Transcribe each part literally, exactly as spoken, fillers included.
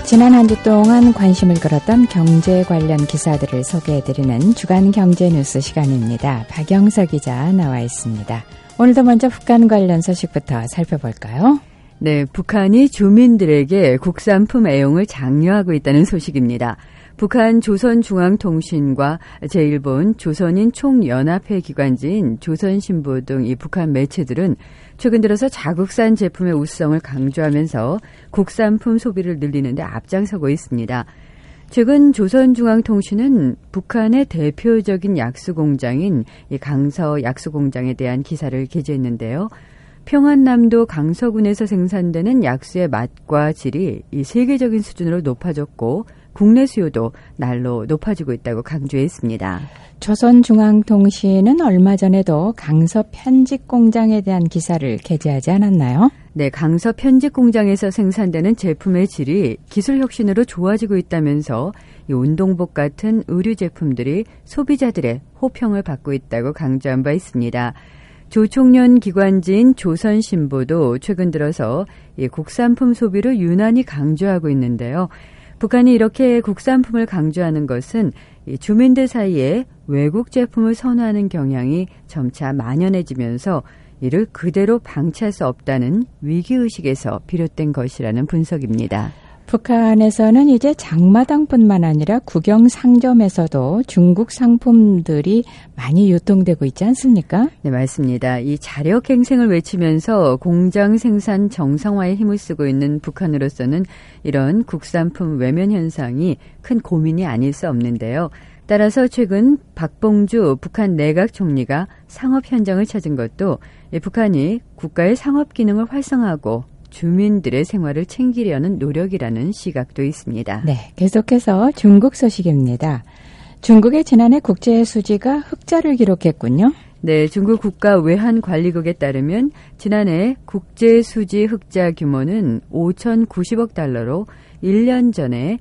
지난 한 주 동안 관심을 끌었던 경제 관련 기사들을 소개해드리는 주간 경제뉴스 시간입니다. 박영서 기자 나와 있습니다. 오늘도 먼저 북한 관련 소식부터 살펴볼까요? 네, 북한이 주민들에게 국산품 애용을 장려하고 있다는 소식입니다. 북한 조선중앙통신과 제일본 조선인 총연합회 기관지인 조선신보 등 이 북한 매체들은 최근 들어서 자국산 제품의 우수성을 강조하면서 국산품 소비를 늘리는 데 앞장서고 있습니다. 최근 조선중앙통신은 북한의 대표적인 약수공장인 이 강서 약수공장에 대한 기사를 게재했는데요. 평안남도 강서군에서 생산되는 약수의 맛과 질이 이 세계적인 수준으로 높아졌고 국내 수요도 날로 높아지고 있다고 강조했습니다. 조선중앙통신은 얼마 전에도 강서 편직공장에 대한 기사를 게재하지 않았나요? 네, 강서 편직공장에서 생산되는 제품의 질이 기술 혁신으로 좋아지고 있다면서 이 운동복 같은 의류 제품들이 소비자들의 호평을 받고 있다고 강조한 바 있습니다. 조총련 기관지인 조선신보도 최근 들어서 이 국산품 소비를 유난히 강조하고 있는데요. 북한이 이렇게 국산품을 강조하는 것은 이 주민들 사이에 외국 제품을 선호하는 경향이 점차 만연해지면서 이를 그대로 방치할 수 없다는 위기의식에서 비롯된 것이라는 분석입니다. 북한에서는 이제 장마당뿐만 아니라 국영상점에서도 중국 상품들이 많이 유통되고 있지 않습니까? 네, 맞습니다. 이 자력갱생을 외치면서 공장 생산 정상화에 힘을 쓰고 있는 북한으로서는 이런 국산품 외면 현상이 큰 고민이 아닐 수 없는데요. 따라서 최근 박봉주 북한 내각 총리가 상업 현장을 찾은 것도 북한이 국가의 상업 기능을 활성화하고 주민들의 생활을 챙기려는 노력이라는 시각도 있습니다. 네, 계속해서 중국 소식입니다. 중국의 지난해 국제 수지가 흑자를 기록했군요. 네, 중국 국가외환관리국에 따르면 지난해 국제 수지 흑자 규모는 오천구십억 달러로 일 년 전에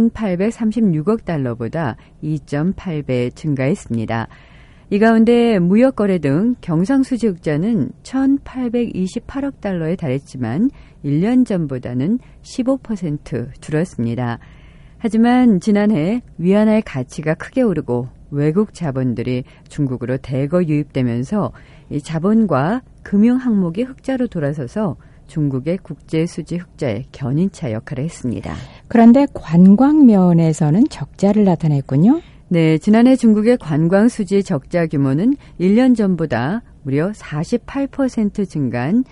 천팔백삼십육억 달러보다 이 점 팔 배 증가했습니다. 이 가운데 무역거래 등 경상수지 흑자는 천팔백이십팔억 달러에 달했지만 일 년 전보다는 십오 퍼센트 줄었습니다. 하지만 지난해 위안화의 가치가 크게 오르고 외국 자본들이 중국으로 대거 유입되면서 이 자본과 금융 항목이 흑자로 돌아서서 중국의 국제수지 흑자의 견인차 역할을 했습니다. 그런데 관광 면에서는 적자를 나타냈군요. 네, 지난해 중국의 관광 수지 적자 규모는 일 년 전보다 무려 사십팔 퍼센트 증가한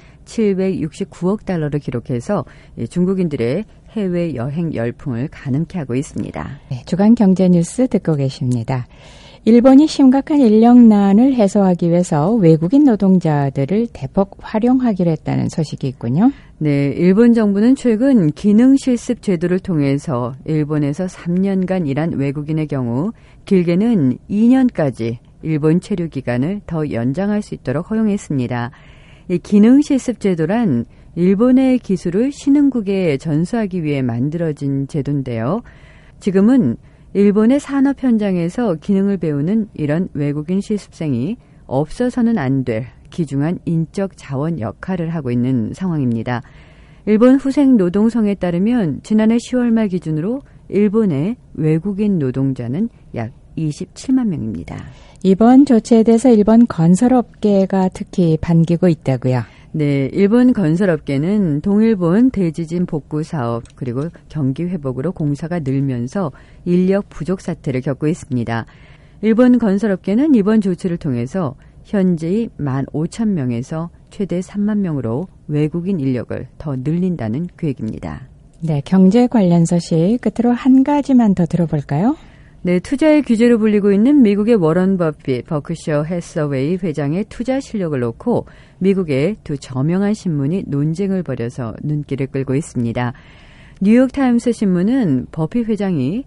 칠백육십구억 달러를 기록해서 중국인들의 해외 여행 열풍을 가늠케 하고 있습니다. 네, 주간 경제뉴스 듣고 계십니다. 일본이 심각한 인력난을 해소하기 위해서 외국인 노동자들을 대폭 활용하기로 했다는 소식이 있군요. 네, 일본 정부는 최근 기능실습 제도를 통해서 일본에서 삼 년간 일한 외국인의 경우 길게는 이 년까지 일본 체류 기간을 더 연장할 수 있도록 허용했습니다. 이 기능실습 제도란 일본의 기술을 신흥국에 전수하기 위해 만들어진 제도인데요. 지금은 일본의 산업 현장에서 기능을 배우는 이런 외국인 실습생이 없어서는 안 될 귀중한 인적 자원 역할을 하고 있는 상황입니다. 일본 후생노동성에 따르면 지난해 시월 말 기준으로 일본의 외국인 노동자는 약 이십칠만 명입니다. 이번 조치에 대해서 일본 건설업계가 특히 반기고 있다고요? 네, 일본 건설업계는 동일본 대지진 복구 사업 그리고 경기 회복으로 공사가 늘면서 인력 부족 사태를 겪고 있습니다. 일본 건설업계는 이번 조치를 통해서 현재의 만 오천 명에서 최대 삼만 명으로 외국인 인력을 더 늘린다는 계획입니다. 네, 경제 관련 소식 끝으로 한 가지만 더 들어볼까요? 네, 투자의 규제로 불리고 있는 미국의 워런 버핏, 버크셔 해서웨이 회장의 투자 실력을 놓고 미국의 두 저명한 신문이 논쟁을 벌여서 눈길을 끌고 있습니다. 뉴욕타임스 신문은 버핏 회장이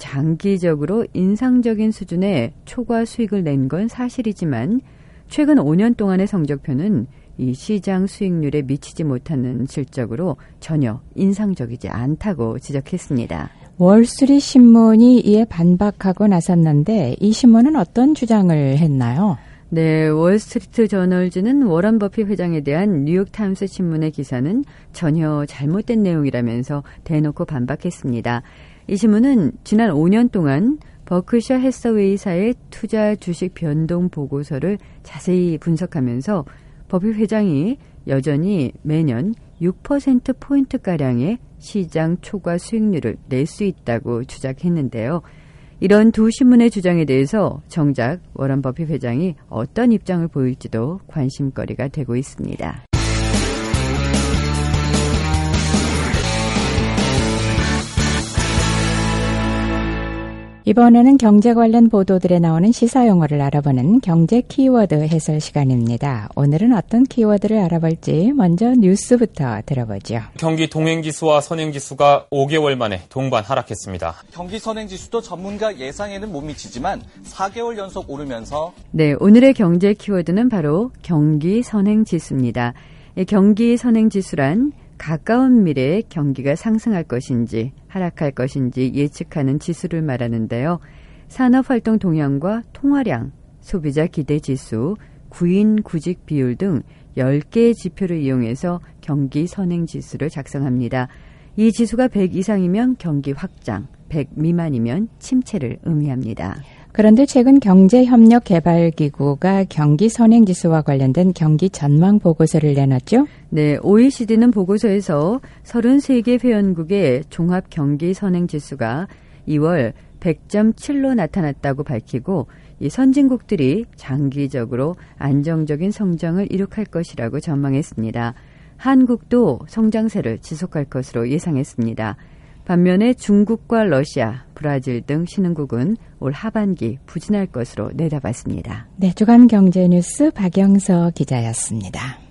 장기적으로 인상적인 수준의 초과 수익을 낸 건 사실이지만 최근 오 년 동안의 성적표는 이 시장 수익률에 미치지 못하는 실적으로 전혀 인상적이지 않다고 지적했습니다. 월스트리트 신문이 이에 반박하고 나섰는데 이 신문은 어떤 주장을 했나요? 네, 월스트리트 저널지는 워런 버핏 회장에 대한 뉴욕타임스 신문의 기사는 전혀 잘못된 내용이라면서 대놓고 반박했습니다. 이 신문은 지난 오 년 동안 버크셔 해서웨이사의 투자 주식 변동 보고서를 자세히 분석하면서 버핏 회장이 여전히 매년 육 퍼센트 포인트가량의 시장 초과 수익률을 낼 수 있다고 주장했는데요. 이런 두 신문의 주장에 대해서 정작 워런 버핏 회장이 어떤 입장을 보일지도 관심거리가 되고 있습니다. 이번에는 경제 관련 보도들에 나오는 시사 용어를 알아보는 경제 키워드 해설 시간입니다. 오늘은 어떤 키워드를 알아볼지 먼저 뉴스부터 들어보죠. 경기 동행지수와 선행지수가 오 개월 만에 동반 하락했습니다. 경기 선행지수도 전문가 예상에는 못 미치지만 사 개월 연속 오르면서 네, 오늘의 경제 키워드는 바로 경기 선행지수입니다. 경기 선행지수란 가까운 미래에 경기가 상승할 것인지 하락할 것인지 예측하는 지수를 말하는데요. 산업활동 동향과 통화량, 소비자 기대 지수, 구인 구직 비율 등 열 개의 지표를 이용해서 경기 선행지수를 작성합니다. 이 지수가 백 이상이면 경기 확장, 백 미만이면 침체를 의미합니다. 그런데 최근 경제협력개발기구가 경기 선행지수와 관련된 경기 전망 보고서를 내놨죠? 네, 오이시디는 보고서에서 서른세 개 회원국의 종합 경기 선행지수가 이월 백 점 칠로 나타났다고 밝히고 이 선진국들이 장기적으로 안정적인 성장을 이룩할 것이라고 전망했습니다. 한국도 성장세를 지속할 것으로 예상했습니다. 반면에 중국과 러시아, 브라질 등 신흥국은 올 하반기 부진할 것으로 내다봤습니다. 네, 주간 경제 뉴스 박영서 기자였습니다.